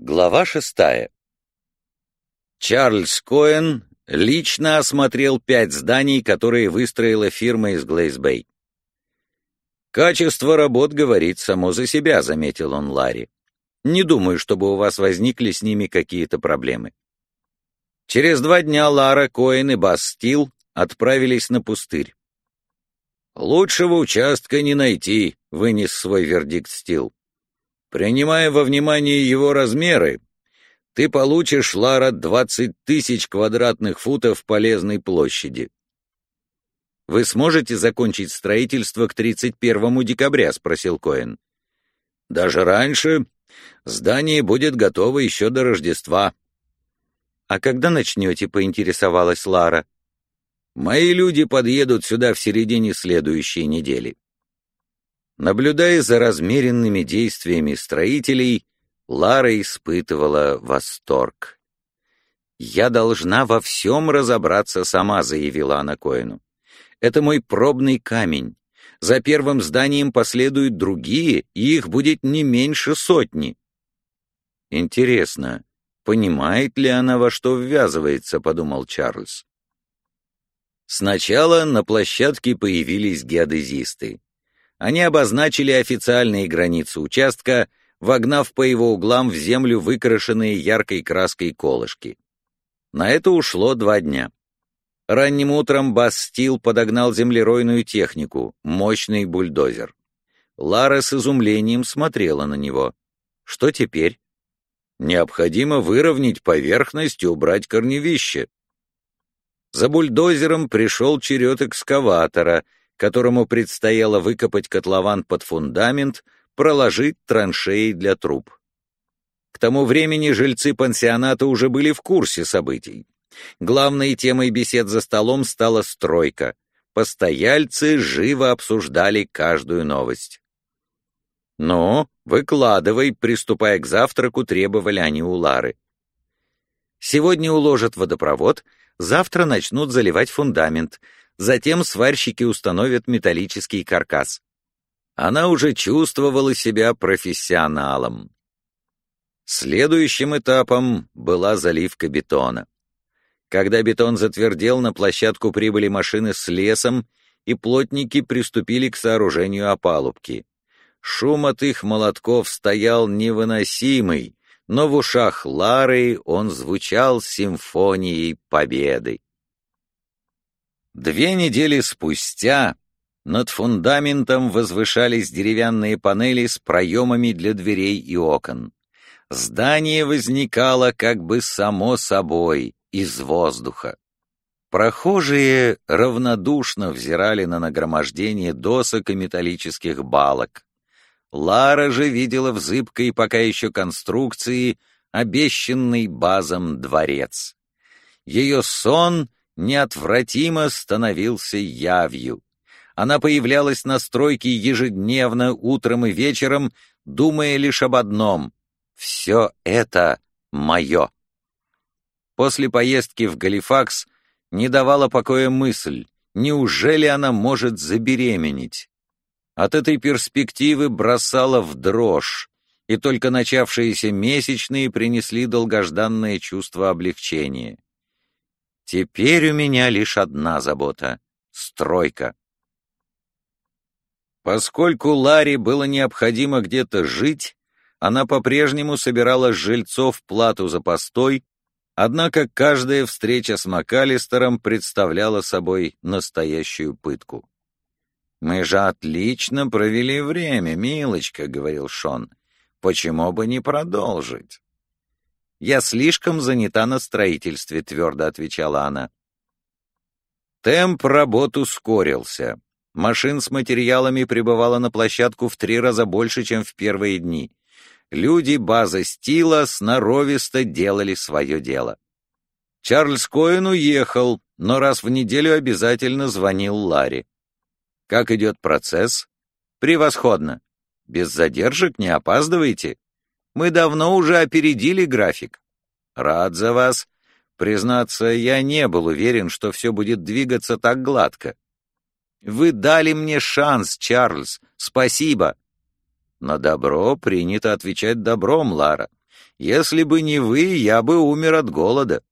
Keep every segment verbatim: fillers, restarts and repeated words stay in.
Глава шестая. Чарльз Коэн лично осмотрел пять зданий, которые выстроила фирма из Глейс-Бэй. «Качество работ говорит само за себя», — заметил он Ларри. «Не думаю, чтобы у вас возникли с ними какие-то проблемы». Через два дня Лара Коэн и Басс Стил отправились на пустырь. «Лучшего участка не найти», — вынес свой вердикт Стил. «Принимая во внимание его размеры, ты получишь, Лара, двадцать тысяч квадратных футов полезной площади». «Вы сможете закончить строительство к тридцать первому декабря?» — спросил Коэн. «Даже раньше. Здание будет готово еще до Рождества». «А когда начнете?» — поинтересовалась Лара. «Мои люди подъедут сюда в середине следующей недели». Наблюдая за размеренными действиями строителей, Лара испытывала восторг. «Я должна во всем разобраться сама», — заявила она Коэну. «Это мой пробный камень. За первым зданием последуют другие, и их будет не меньше сотни». «Интересно, понимает ли она, во что ввязывается?» — подумал Чарльз. Сначала на площадке появились геодезисты. Они обозначили официальные границы участка, вогнав по его углам в землю выкрашенные яркой краской колышки. На это ушло два дня. Ранним утром Басс Стил подогнал землеройную технику, мощный бульдозер. Лара с изумлением смотрела на него. Что теперь? Необходимо выровнять поверхность и убрать корневище. За бульдозером пришел черед экскаватора, которому предстояло выкопать котлован под фундамент, проложить траншеи для труб. К тому времени жильцы пансионата уже были в курсе событий. Главной темой бесед за столом стала стройка. Постояльцы живо обсуждали каждую новость. «Ну, выкладывай», — приступая к завтраку, требовали они у Лары. «Сегодня уложат водопровод, завтра начнут заливать фундамент, затем сварщики установят металлический каркас». Она уже чувствовала себя профессионалом. Следующим этапом была заливка бетона. Когда бетон затвердел, на площадку прибыли машины с лесом, и плотники приступили к сооружению опалубки. Шум от их молотков стоял невыносимый, но в ушах Лары он звучал симфонией победы. Две недели спустя над фундаментом возвышались деревянные панели с проемами для дверей и окон. Здание возникало как бы само собой, из воздуха. Прохожие равнодушно взирали на нагромождение досок и металлических балок. Лара же видела в зыбкой пока еще конструкции обещанный Базом дворец. Ее сон неотвратимо становился явью. Она появлялась на стройке ежедневно, утром и вечером, думая лишь об одном — все это мое. После поездки в Галифакс не давала покоя мысль, неужели она может забеременеть? От этой перспективы бросала в дрожь, и только начавшиеся месячные принесли долгожданное чувство облегчения. Теперь у меня лишь одна забота — стройка. Поскольку Ларе было необходимо где-то жить, она по-прежнему собирала с жильцов плату за постой, однако каждая встреча с МакАлистером представляла собой настоящую пытку. «Мы же отлично провели время, милочка», — говорил Шон. «Почему бы не продолжить?» «Я слишком занята на строительстве», — твердо отвечала она. Темп работ ускорился. Машин с материалами прибывало на площадку в три раза больше, чем в первые дни. Люди База Стила сноровисто делали свое дело. Чарльз Коэн уехал, но раз в неделю обязательно звонил Ларе. «Как идет процесс?» «Превосходно. Без задержек, не опаздывайте. Мы давно уже опередили график». «Рад за вас. Признаться, я не был уверен, что все будет двигаться так гладко». «Вы дали мне шанс, Чарльз. Спасибо». На добро принято отвечать добром, Лара. Если бы не вы, я бы умер от голода.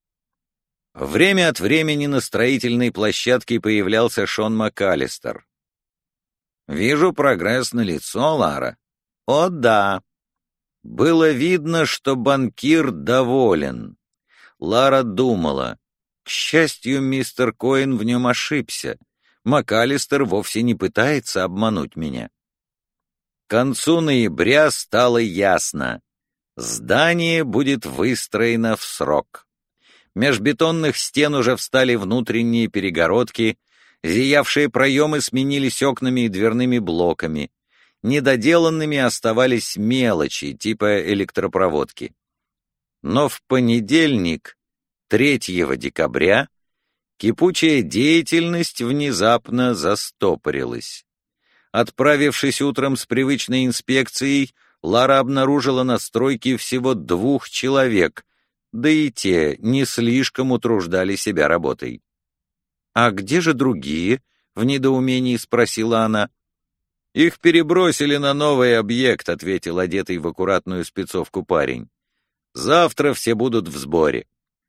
Время от времени на строительной площадке появлялся Шон МакАлистер. «Вижу прогресс налицо, Лара». «О, да». Было видно, что банкир доволен. Лара думала. К счастью, мистер Коэн в нем ошибся. МакАлистер вовсе не пытается обмануть меня. К концу ноября стало ясно. Здание будет выстроено в срок. Меж бетонных стен уже встали внутренние перегородки, зиявшие проемы сменились окнами и дверными блоками. Недоделанными оставались мелочи, типа электропроводки. Но в понедельник, третьего декабря, кипучая деятельность внезапно застопорилась. Отправившись утром с привычной инспекцией, Лара обнаружила на стройке всего двух человек, да и те не слишком утруждали себя работой. «А где же другие?» — в недоумении спросила она. «Их перебросили на новый объект», — ответил одетый в аккуратную спецовку парень. «Завтра все будут в сборе».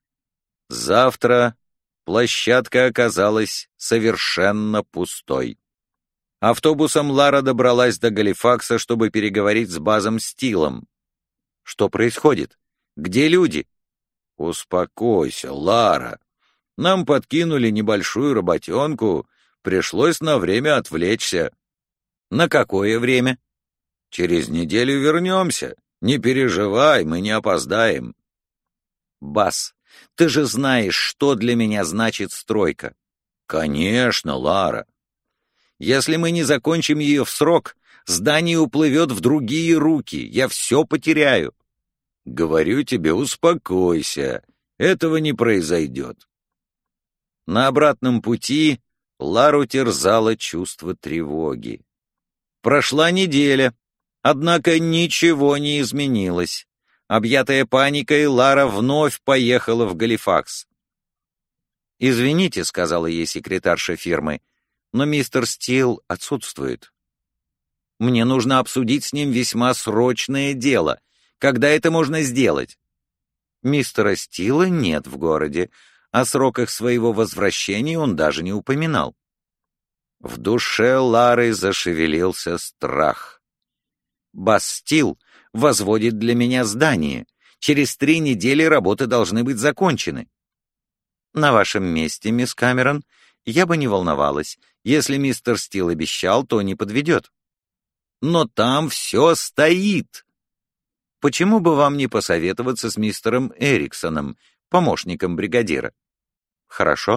Завтра площадка оказалась совершенно пустой. Автобусом Лара добралась до Галифакса, чтобы переговорить с Базом Стилом. «Что происходит? Где люди?» «Успокойся, Лара. Нам подкинули небольшую работенку, пришлось на время отвлечься». «На какое время?» «Через неделю вернемся. Не переживай, мы не опоздаем». «Бас, ты же знаешь, что для меня значит стройка». «Конечно, Лара. Если мы не закончим ее в срок, здание уплывет в другие руки, я все потеряю». «Говорю тебе, успокойся, этого не произойдет». На обратном пути Лару терзало чувство тревоги. Прошла неделя, однако ничего не изменилось. Объятая паникой, Лара вновь поехала в Галифакс. «Извините», — сказала ей секретарша фирмы, — «но мистер Стил отсутствует. Мне нужно обсудить с ним весьма срочное дело. Когда это можно сделать?» Мистера Стила нет в городе, о сроках своего возвращения он даже не упоминал. В душе Лары зашевелился страх. «Бас Стил возводит для меня здание. Через три недели работы должны быть закончены». «На вашем месте, мисс Камерон, я бы не волновалась. Если мистер Стил обещал, то не подведет». «Но там все стоит». «Почему бы вам не посоветоваться с мистером Эриксоном, помощником бригадира?» «Хорошо».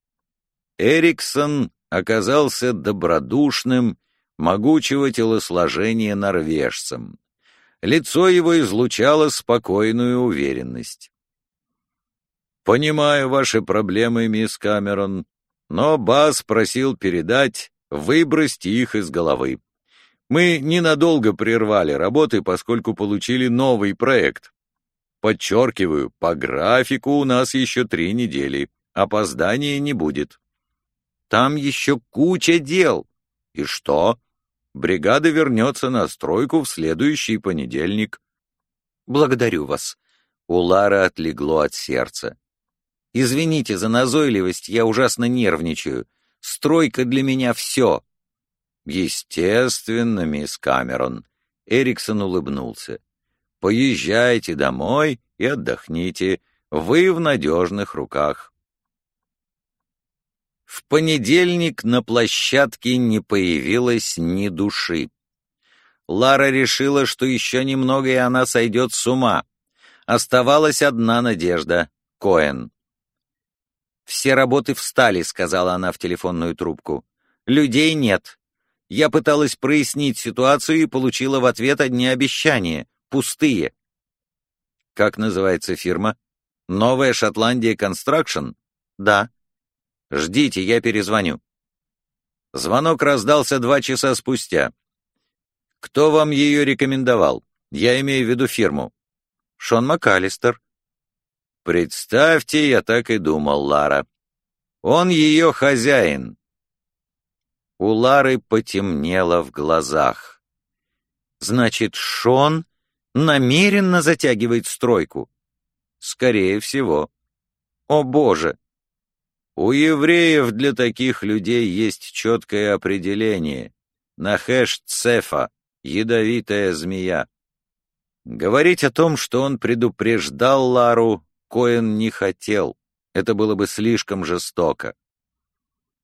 Эриксон оказался добродушным, могучего телосложения норвежцем. Лицо его излучало спокойную уверенность. «Понимаю ваши проблемы, мисс Камерон, но Бас просил передать, выбросьте их из головы. Мы ненадолго прервали работы, поскольку получили новый проект. Подчеркиваю, по графику у нас еще три недели, опоздания не будет». «Там еще куча дел». «И что? Бригада вернется на стройку в следующий понедельник». «Благодарю вас». У Лары отлегло от сердца. «Извините за назойливость, я ужасно нервничаю. Стройка для меня все». «Естественно, мисс Камерон», — Эриксон улыбнулся. «Поезжайте домой и отдохните. Вы в надежных руках». В понедельник на площадке не появилось ни души. Лара решила, что еще немного, и она сойдет с ума. Оставалась одна надежда — Коэн. «Все работы встали», — сказала она в телефонную трубку. «Людей нет. Я пыталась прояснить ситуацию и получила в ответ одни обещания, пустые». «Как называется фирма? Новая Шотландия Констракшн?» «Да». «Ждите, я перезвоню». Звонок раздался два часа спустя. «Кто вам ее рекомендовал? Я имею в виду фирму». «Шон МакАлистер». «Представьте, я так и думал, Лара. Он ее хозяин». У Лары потемнело в глазах. Значит, Шон намеренно затягивает стройку? Скорее всего. О боже! У евреев для таких людей есть четкое определение. Нахеш цефа, ядовитая змея. Говорить о том, что он предупреждал Лару, Коэн не хотел. Это было бы слишком жестоко.